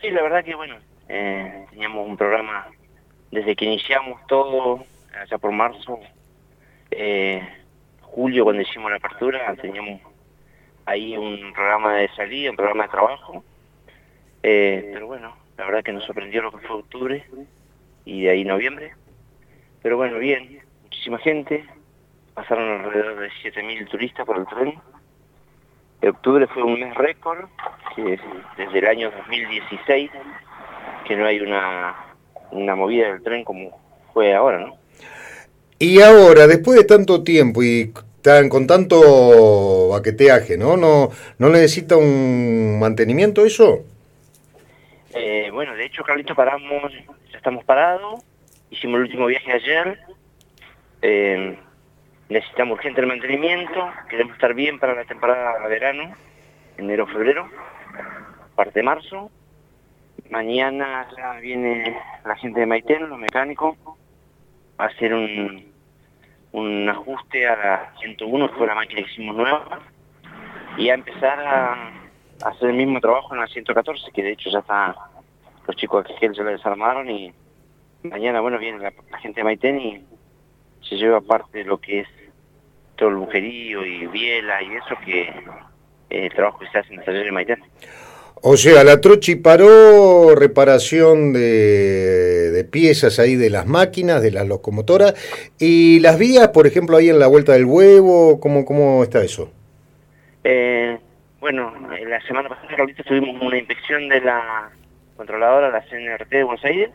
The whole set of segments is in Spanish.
Sí, la verdad que bueno, teníamos un programa desde que iniciamos todo, allá por marzo, eh, julio cuando hicimos la apertura, teníamos ahí un programa de salida, un programa de trabajo, pero bueno, la verdad que nos sorprendió lo que fue octubre y de ahí noviembre, pero bueno, bien, muchísima gente, pasaron alrededor de 7.000 turistas por el tren. Octubre fue un mes récord, que es desde el año 2016 que no hay una movida del tren como fue ahora, ¿no? Y ahora, después de tanto tiempo y con tanto baqueteaje, ¿no? ¿No necesita un mantenimiento eso? Bueno, de hecho, Carlito, ya estamos parados, hicimos el último viaje ayer, eh, necesitamos urgente el mantenimiento, queremos estar bien para la temporada de verano, enero, febrero, parte de marzo. Mañana ya viene la gente de Maitén, los mecánicos, a hacer un ajuste a la 101, que fue la máquina que hicimos nueva, y a empezar a hacer el mismo trabajo en la 114, que de hecho ya está, los chicos de Aquel ya la desarmaron, y mañana, bueno, viene la gente de Maitén y se lleva parte de lo que es todo el bujerío y biela y eso, que el trabajo que se hace en el taller de Maitén. O sea, la Trochi paró reparación de piezas ahí de las máquinas, de las locomotoras, y las vías, por ejemplo, ahí en la Vuelta del Huevo, ¿cómo está eso? Eh, bueno, la semana pasada, Carlito, tuvimos una inspección de la controladora, la CNRT de Buenos Aires.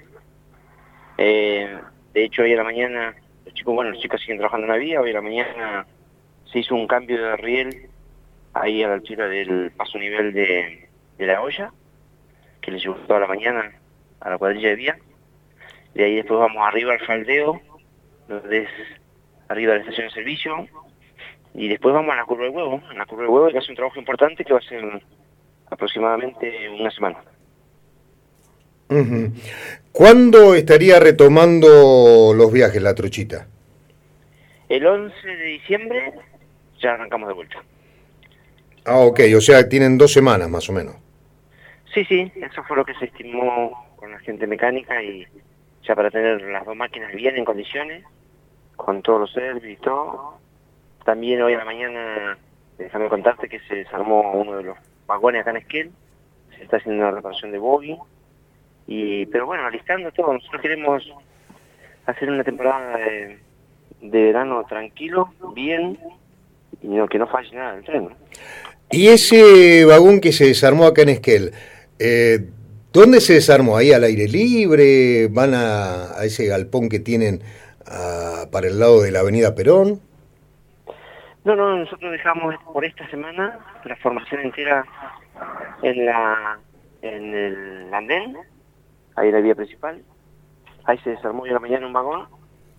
De hecho, hoy a la mañana, los chicos siguen trabajando en la vía, hoy a la mañana se hizo un cambio de riel ahí a la altura del paso nivel de la olla, que le llevó toda la mañana a la cuadrilla de vía. De ahí después vamos arriba al faldeo, donde es arriba de la estación de servicio, y después vamos a la curva del huevo. En la curva del huevo hay que hacer un trabajo importante que va a ser aproximadamente una semana. Ujú. ¿Cuándo estaría retomando los viajes, la Trochita? El 11 de diciembre ya arrancamos de vuelta. Ah, ok, o sea, tienen 2 semanas más o menos. Sí, sí, eso fue lo que se estimó con la gente mecánica, y ya para tener las dos máquinas bien en condiciones, con todos los servicios y todo. También hoy a la mañana, déjame contarte que se desarmó uno de los vagones acá en Esquel, se está haciendo una reparación de bogie, pero bueno, alistando todo. Nosotros queremos hacer una temporada de verano tranquilo, bien, y que no falle nada el tren, ¿no? Y ese vagón que se desarmó acá en Esquel, ¿dónde se desarmó? ¿Ahí al aire libre? ¿Van a ese galpón que tienen para el lado de la Avenida Perón? No, no, nosotros dejamos por esta semana la formación entera en el andén, ahí en la vía principal. Ahí se desarmó hoy a la mañana un vagón.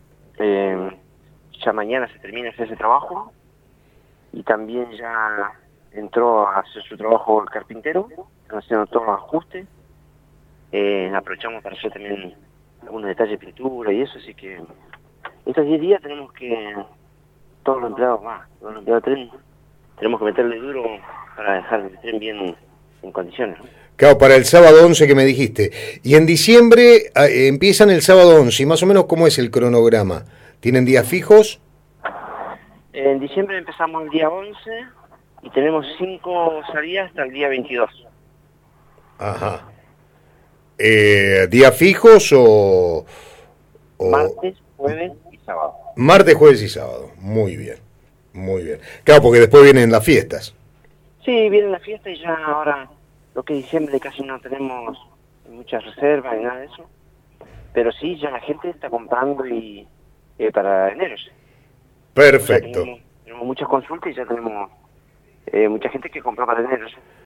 Ya mañana se termina ese trabajo, y también ya entró a hacer su trabajo el carpintero, están haciendo todos los ajustes. Aprovechamos para hacer también algunos detalles de pintura y eso, así que estos 10 días tenemos que, todos los empleados del tren, tenemos que meterle duro para dejar el tren bien en condiciones, ¿no? Claro, para el sábado 11 que me dijiste. Y en diciembre empiezan el sábado 11. ¿Y más o menos cómo es el cronograma? ¿Tienen días fijos? En diciembre empezamos el día 11 y tenemos 5 salidas hasta el día 22. Ajá. ¿Días fijos o Martes, jueves y sábado. martes, jueves y sábado? Muy bien, muy bien. Claro, porque después vienen las fiestas. Sí, viene la fiesta y ya ahora, lo que es diciembre, casi no tenemos muchas reservas ni nada de eso. Pero sí, ya la gente está comprando y para enero. Ya Perfecto. tenemos muchas consultas y ya tenemos mucha gente que compró para enero.